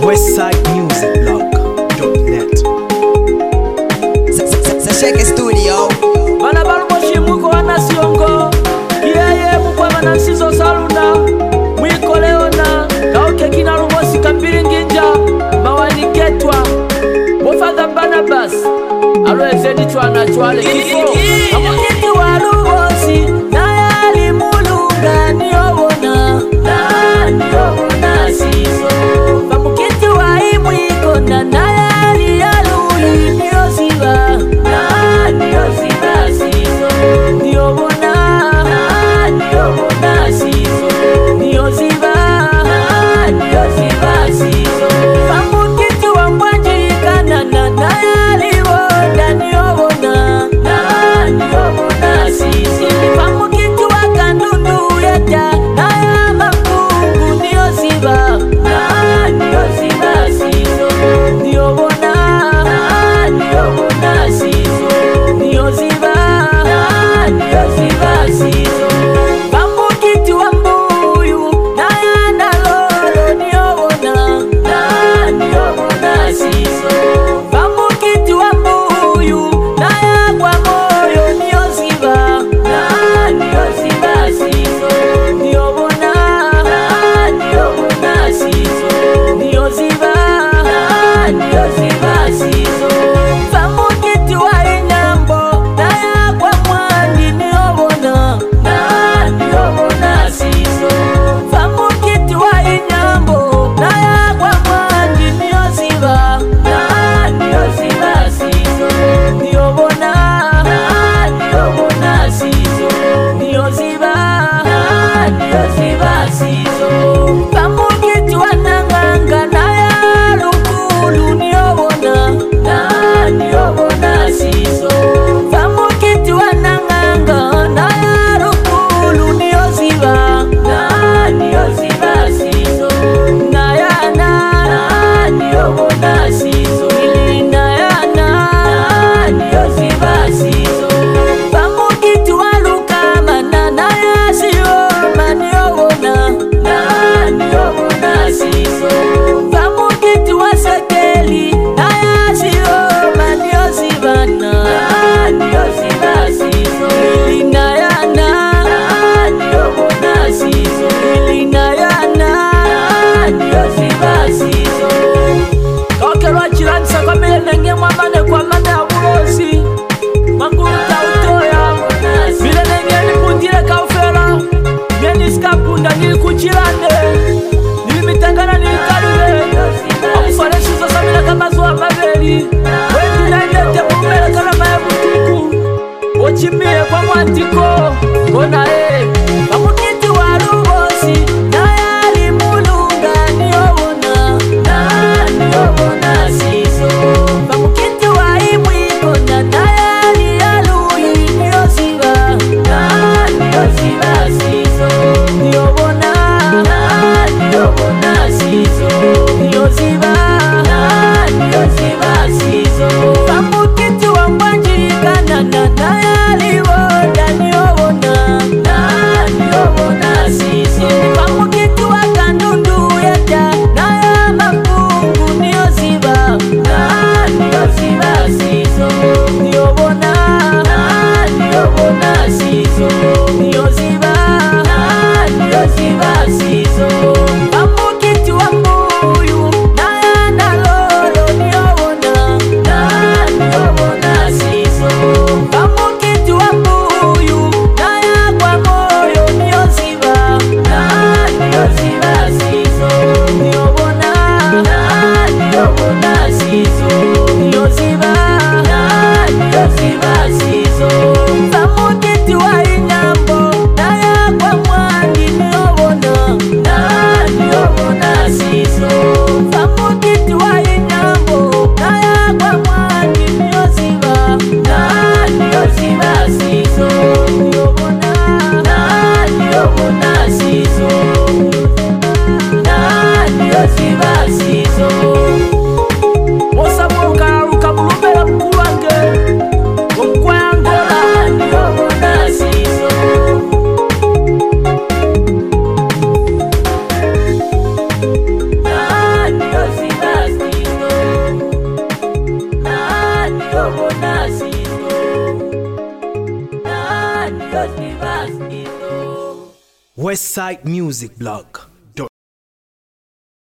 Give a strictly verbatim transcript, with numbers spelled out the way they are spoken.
westside music blog dot net. Sasheke Studio. Bana balumoshi mwiko wana siongo Yeye mkwe mana nsizo saluna Mwiko leona Kauke kina lumosi kambiri nginja Mawani ketwa Mufadha Barnabas Alweze ni chwana chwale kifo Amukiti wa lumosi Nayali mulunga niobona Na niobona siso Famukiti wa imwiko na nayali ya luli niosiba Na niosiba siso Niobona Na niobona siso Niosiba Na niosiba siso Famukiti wa mbwanjika na na nayali woda niobona Na yoshi baskito. Westside Music Blog.